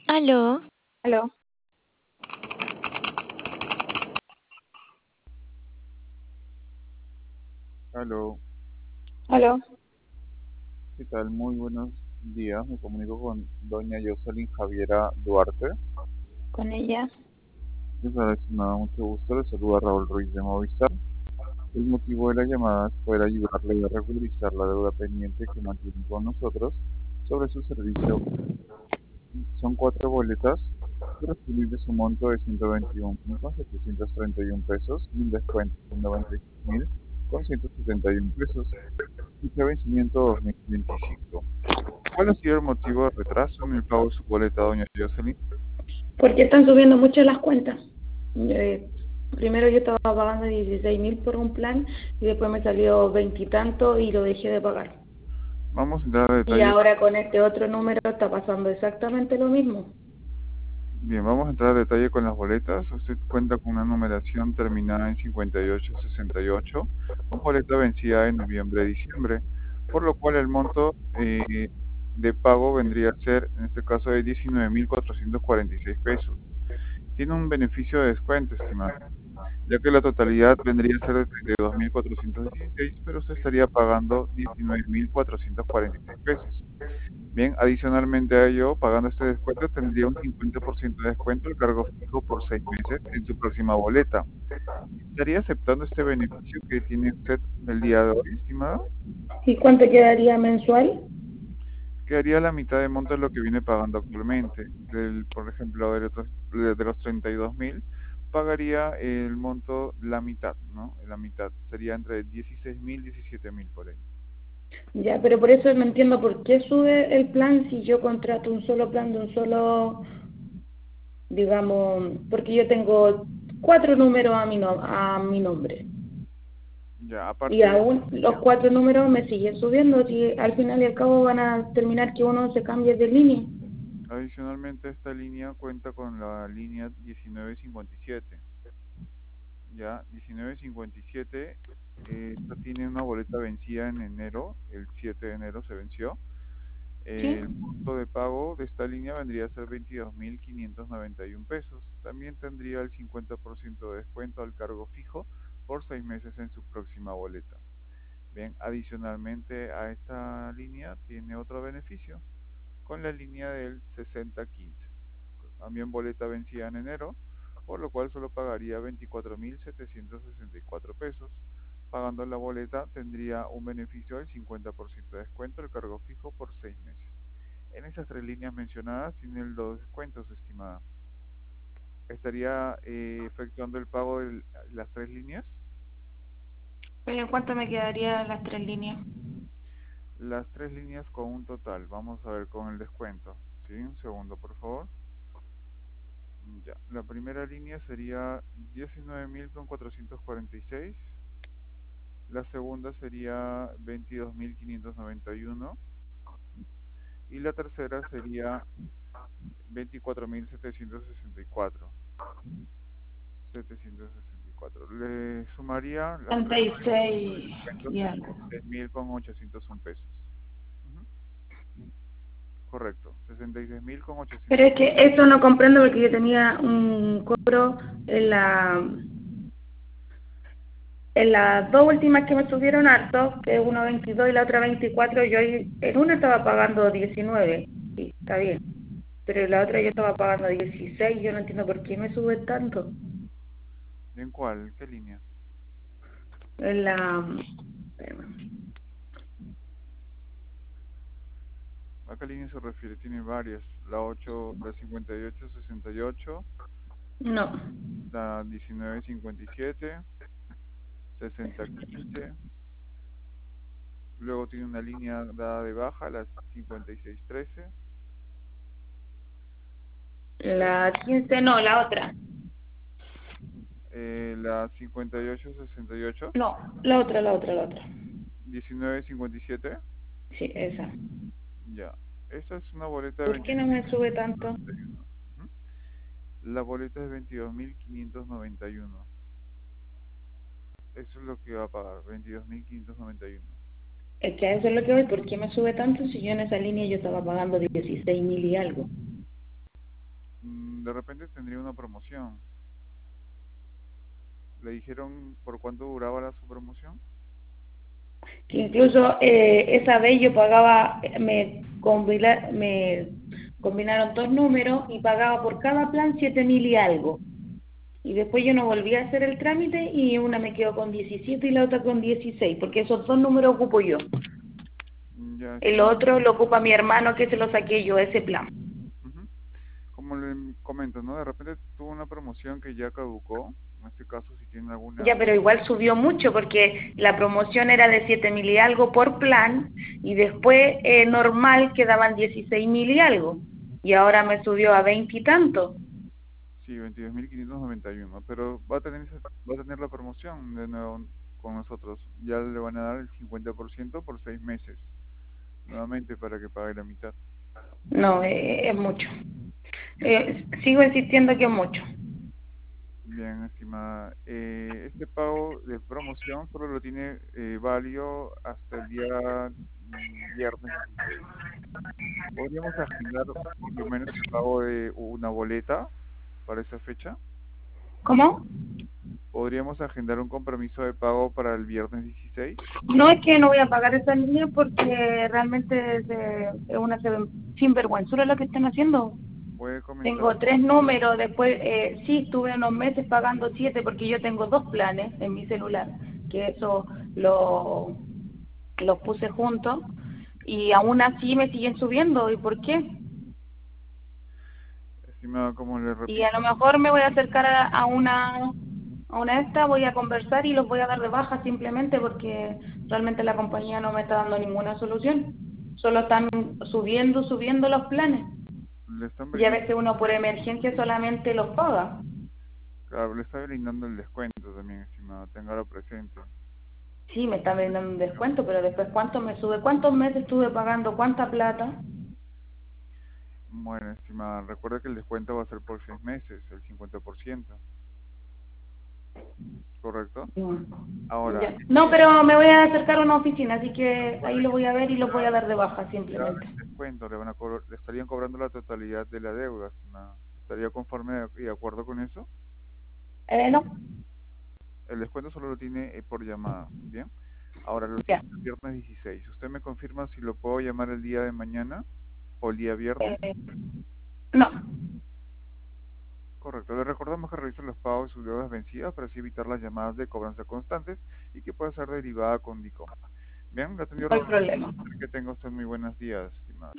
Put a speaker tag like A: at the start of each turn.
A: Aló,
B: Aló,
C: Aló,
B: aló,
C: ¿qué tal? Muy buenos días. Me comunico con doña Jocelyn Javiera Duarte.
B: con ella.
C: Les nada, mucho gusto. Les saluda Raúl Ruiz de Movistar. El motivo de la llamada es poder ayudarle a regularizar la deuda pendiente que mantiene con nosotros sobre su servicio. Son cuatro boletas correspondientes a un monto de 121.731 pesos y un descuento de 96.171 pesos y de vencimiento 2025. ¿Cuál ha sido el motivo de retraso en el pago de su boleta, doña Jocelyn?
B: Porque están subiendo mucho las cuentas. Primero yo estaba pagando 16.000 por un plan y después me salió veintitantos y lo dejé de pagar.
C: Vamos a entrar a
B: Y
C: detalle.
B: ahora con este otro número está pasando exactamente lo mismo.
C: Bien, vamos a entrar a detalle con las boletas. Usted cuenta con una numeración terminada en 5868, con boleta vencida en noviembre-diciembre, por lo cual el monto de pago vendría a ser, en este caso, de 19.446 pesos. Tiene un beneficio de descuento, estimado, ya que la totalidad vendría a ser de 32.416, pero usted estaría pagando 19.446 pesos. Bien, adicionalmente a ello, pagando este descuento, tendría un 50% de descuento el cargo fijo por 6 meses en su próxima boleta. ¿Estaría aceptando este beneficio que tiene usted el día de hoy, estimado?
B: ¿Y cuánto quedaría mensual?
C: Quedaría la mitad de monto de lo que viene pagando actualmente. Por ejemplo, de los 32.000, pagaría el monto la mitad, ¿no? La mitad sería entre 16.000 y 17.000 por ahí.
B: Ya, pero por eso no entiendo por qué sube el plan si yo contrato un solo plan de un solo, digamos, porque yo tengo cuatro números a mi nombre.
C: Ya,
B: Y
C: aparte de esta
B: aún los
C: línea,
B: cuatro números me siguen subiendo, si al final y al cabo van a terminar que uno se cambie de línea.
C: adicionalmente esta línea cuenta con la línea 1957. Ya, 1957, esta tiene una boleta vencida en enero, el 7 de enero se venció.
B: ¿Sí?
C: El monto de pago de esta línea vendría a ser 22.591 pesos. También tendría el 50% de descuento al cargo fijo por 6 meses en su próxima boleta. Bien, adicionalmente a esta línea tiene otro beneficio con la línea del 6015. También boleta vencida en enero, por lo cual solo pagaría 24.764 pesos. Pagando la boleta tendría un beneficio del 50% de descuento el cargo fijo por 6 meses. En esas tres líneas mencionadas tiene los descuentos, estimada. ¿Estaría efectuando el pago de las tres líneas?
B: ¿Pero en cuánto me quedarían las tres líneas?
C: Las tres líneas con un total. Vamos a ver con el descuento. ¿Sí? Un segundo, por favor. Ya. La primera línea sería 19.446. La segunda sería 22.591. Y la tercera sería 24.764. 764. Le sumaría las tres
B: 36
C: descuentos
B: y algo.
C: 66.801 pesos. Ujú. Correcto, 66.801.
B: Pero es que eso no comprendo porque yo tenía un cobro en en las dos últimas que me subieron harto, que uno 22 y la otra 24, yo en una estaba pagando 19, sí, está bien, pero en la otra yo estaba pagando 16, yo no entiendo por qué me sube tanto.
C: ¿En cuál? ¿Qué línea?
B: En espérame.
C: ¿A qué línea se refiere? Tiene varias. La 8, la 5868,
B: No,
C: la 1957, 6015. Luego tiene una línea dada de baja, la 5613.
B: la 15 no, la otra.
C: La 5868,
B: No, la otra.
C: 1957.
B: Sí, esa.
C: Ya. Esta es una boleta de
B: ¿Por qué no me sube tanto?
C: 22.591. Ujú. La boleta es 22.591. Eso es lo que va a pagar, 22.591.
B: Es que a eso es lo que voy, ¿por qué me sube tanto si yo en esa línea yo estaba pagando 16.000 y algo?
C: De repente tendría una promoción. ¿Le dijeron por cuánto duraba su promoción?
B: Que incluso esa vez yo pagaba, me combinaron dos números y pagaba por cada plan 7.000 y algo. Y después yo no volví a hacer el trámite y una me quedó con 17 y la otra con 16 porque esos dos números ocupo yo.
C: Ya,
B: El
C: estimado.
B: otro lo ocupa mi hermano que se lo saqué yo, ese plan.
C: Ujú. Como le comento, ¿no? De repente tuvo una promoción que ya caducó. En este caso, si tiene
B: Ya,
C: alguna...
B: pero igual subió mucho porque la promoción era de 7.000 y algo por plan y después normal quedaban 16.000 y algo. Y ahora me subió a 20 y tanto.
C: Sí, 22.591, pero va a tener la promoción de nuevo con nosotros. Ya le van a dar el 50% por 6 meses, nuevamente para que pague la mitad.
B: No, es mucho. Sigo insistiendo que es mucho.
C: Bien, estimada. Este pago de promoción solo lo tiene válido hasta el día viernes 16. ¿Podríamos agendar por lo menos el pago de una boleta para esa fecha?
B: ¿Cómo?
C: ¿Podríamos agendar un compromiso de pago para el viernes 16?
B: No es que no voy a pagar esa línea porque realmente es una sinvergüenza lo que están haciendo.
C: Puede comenzar.
B: Tengo tres números, después sí estuve unos meses pagando siete porque yo tengo dos planes en mi celular, que eso lo, los puse juntos y aún así me siguen subiendo. ¿Y por qué?
C: Estimado, como le
B: Y a
C: repito,
B: lo mejor me voy a acercar a una esta, voy a conversar y los voy a dar de baja simplemente porque realmente la compañía no me está dando ninguna solución. Solo están subiendo los planes.
C: le están
B: Y a
C: brindando,
B: veces uno por emergencia solamente los paga.
C: claro, le está brindando el descuento también, estimado, téngalo presente.
B: Sí, me están brindando un descuento, pero después ¿cuánto me sube? ¿Cuántos meses estuve pagando? ¿Cuánta plata?
C: Bueno, estimada, recuerda que el descuento va a ser por 6 meses, el 50%, ¿correcto? Ahora,
B: Ya. No, pero me voy a acercar a una oficina, así que ahí lo voy a ver y lo voy a dar de baja
C: ya
B: simplemente.
C: el descuento le estarían cobrando la totalidad de la deuda, estimada. ¿Estaría conforme y de acuerdo con eso?
B: No,
C: El descuento solo lo tiene por llamada, ¿bien? Ahora lo
B: ya.
C: tiene el viernes 16. ¿Usted me confirma si lo puedo llamar el día de mañana o el día viernes?
B: Eh, no,
C: Correcto. Le recordamos que revise los pagos y sus deudas vencidas para así evitar las llamadas de cobranza constantes y que pueda ser derivada con DICOM. Bien, le atendió
B: no hay
C: Raúl.
B: problema.
C: Que tenga usted muy buenos días.